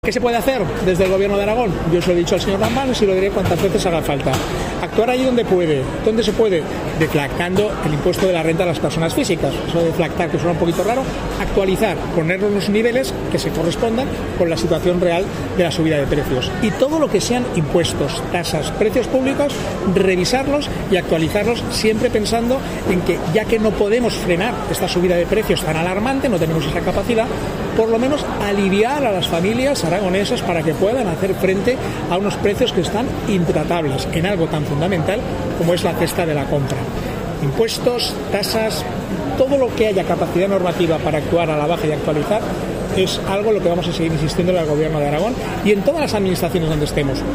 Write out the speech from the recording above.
¿Qué se puede hacer desde el Gobierno de Aragón? Yo se lo he dicho al señor Lambanes y lo diré cuantas veces haga falta. Actuar allí donde puede. ¿Dónde se puede? Deflactando el impuesto de la renta a las personas físicas. Eso de deflactar, que suena un poquito raro. Actualizar, ponerlo en los niveles que se correspondan con la situación real de la subida de precios. Y todo lo que sean impuestos, tasas, precios públicos, revisarlos y actualizarlos, siempre pensando en que, ya que no podemos frenar esta subida de precios tan alarmante, no tenemos esa capacidad, por lo menos aliviar a las familias aragonesas para que puedan hacer frente a unos precios que están intratables en algo tan fundamental como es la cesta de la compra. Impuestos, tasas, todo lo que haya capacidad normativa para actuar a la baja y actualizar es algo en lo que vamos a seguir insistiendo en el Gobierno de Aragón y en todas las administraciones donde estemos.